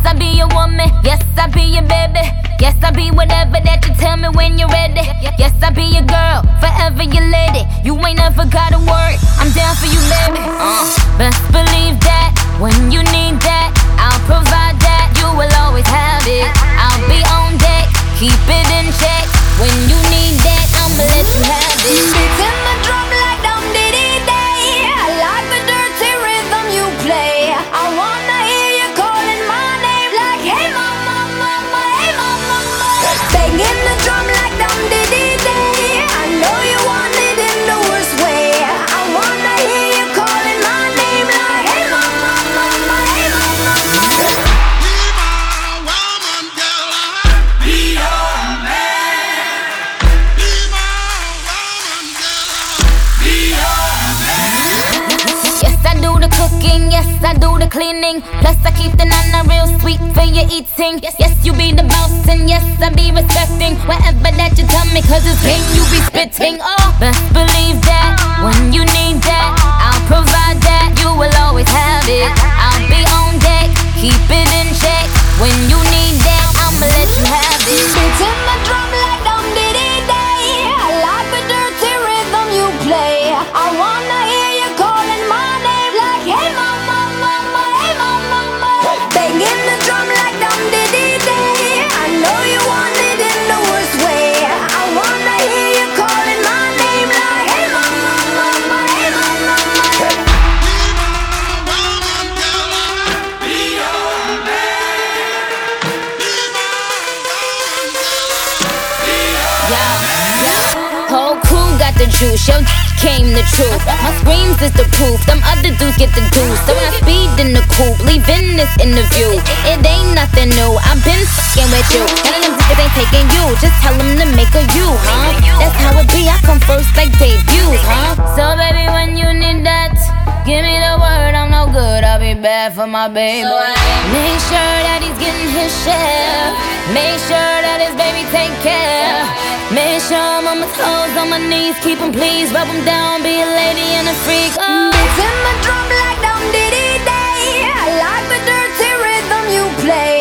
I be your woman. Yes, I be your baby. Yes, I be whatever that you tell me when you're ready. Yes, I be your girl, forever your lady. You ain't never gotta worry, I'm down for you, baby. Best believe that when you need that, I'll provide that. You will always have it. I'll be on deck, keep it in check. When you need that, I'ma let you have it. Beating the drum like dum diddy day. I like the dirty rhythm you play. I wanna hear you calling my name like, hey mama, mama, hey mama, mama. Banging the drum like dum diddy day. I know you want it in the worst way. I wanna hear you calling my name like, hey mama, mama, hey mama, mama. Cooking, yes, I do the cleaning. Plus, I keep the nana real sweet for your eating. Yes, you be the boss, and yes, I be respecting whatever that you tell me, cause it's game you be spitting. Oh, best believe that when you need that, I'll provide that. You will always have it. I'll be on deck, keep it in check. When you need that, I'ma let you have it. Beating the drum like dum diddy day. I like the dirty rhythm you play. I wanna hear you calling my name like, hey mama, mama, hey mama, mama. Banging the drum like dum diddy day. I know you want it in the worst way. I wanna hear you calling my name like, hey mama, mama, hey mama, mama. Whole crew got the juice, yo came the truth. My screams is the proof, them other dudes get the deuce. So when I speed in the coupe, leaving this interview, it ain't nothing new, I've been fucking with you. None of them niggas ain't taking you, just tell them to make a you, huh? That's how it be, I come first like debuts, huh? So baby, when you need that, give me the word, I'm no good, I'll be bad for my baby. Make sure that he's getting his share. Make sure that his baby take care. Make sure I'm on my toes, on my knees, keep him please, rub him down, be a lady and a freak. Beating the drum like dum diddy day. I like the dirty rhythm you play.